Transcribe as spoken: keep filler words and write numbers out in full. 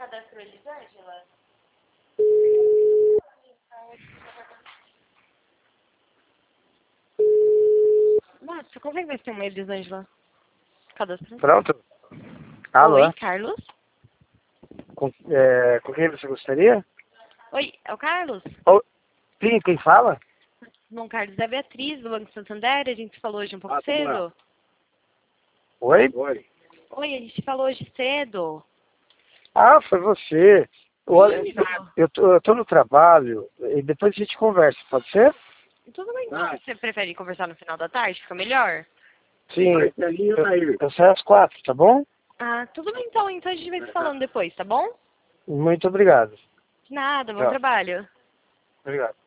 cadastro Elisângela? Nossa, consegue ver se tem uma Elisângela? Cadastro. Pronto? Alô? Oi, Carlos? Com, é, com quem você gostaria? Oi, é o Carlos? Oh, sim, quem fala? Não, Carlos, é a Beatriz do Banco Santander, a gente falou hoje um pouco ah, cedo. Oi? Oi. Oi, a gente falou hoje cedo. Ah, foi você. Olha, Isso. eu tô, eu tô no trabalho e depois a gente conversa, pode ser? Tudo bem, então. Você prefere conversar no final da tarde? Fica melhor? Sim, eu, eu saio às quatro, tá bom? Ah, tudo bem, então. Então a gente vai se falando depois, tá bom? Muito obrigado. De nada, bom Tchau. trabalho. Obrigado.